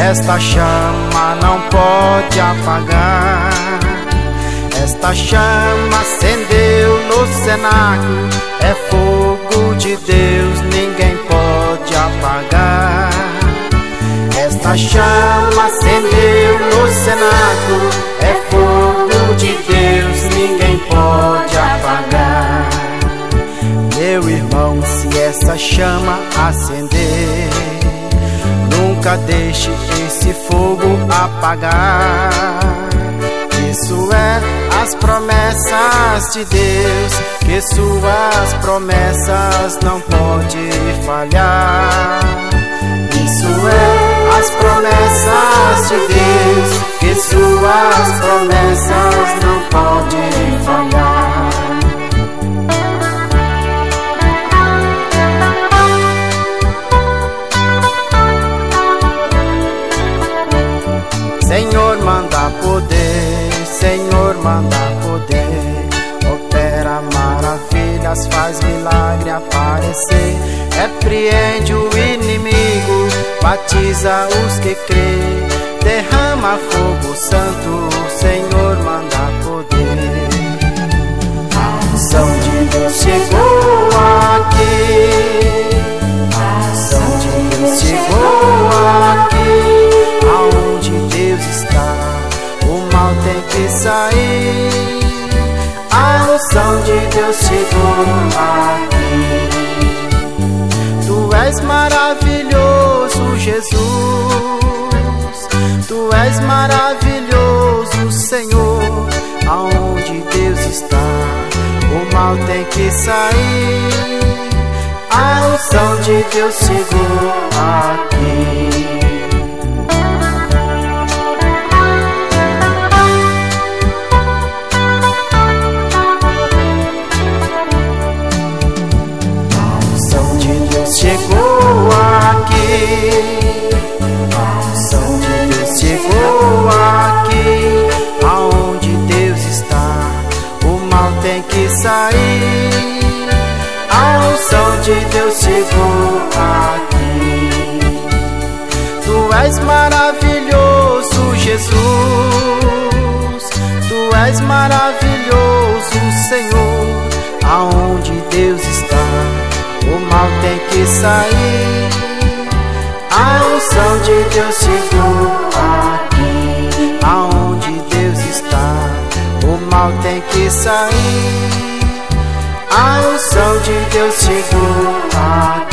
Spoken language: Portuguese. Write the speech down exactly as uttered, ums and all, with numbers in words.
esta chama não pode apagar. Esta chama acendeu no cenáculo, é fogo de Deus, ninguém pode apagar. Esta chama acendeu no cenáculo, é fogo de Deus, ninguém pode apagar. Meu irmão, se essa chama acender, nunca deixe esse fogo apagar. Isso é as promessas de Deus, que suas promessas não podem falhar. Isso é as promessas de Deus, que suas promessas não podem falhar. Senhor, manda poder, Senhor, manda poder, opera maravilhas, faz milagre aparecer, repreende o inimigo, batiza os que crê, derrama fogo santo, Senhor, manda poder. A unção de Deus chegou aqui, a unção de Deus chegou aqui. Aonde Deus está, o mal tem que sair. A unção de Deus chegou aqui. Tu és maravilhoso, Jesus. Tu és maravilhoso, Senhor. Aonde Deus está, o mal tem que sair. A unção de Deus chegou aqui. Chegou aqui, a unção de Deus chegou aqui. Aonde Deus está, o mal tem que sair. A unção de Deus chegou aqui. Tu és maravilhoso, Jesus. Tu és maravilhoso, Senhor. Aonde Deus está, o mal tem que sair. A unção de Deus chegou aqui. Aonde Deus está, o mal tem que sair. A unção de Deus chegou aqui.